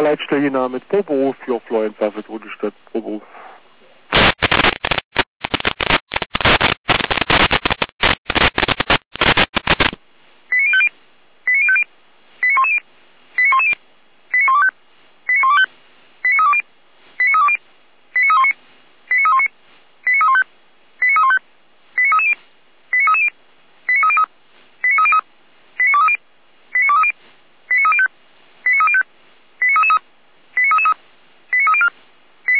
Leitstelle mit Pro Beruf für Florian Saffet, Stadt Pro Beruf.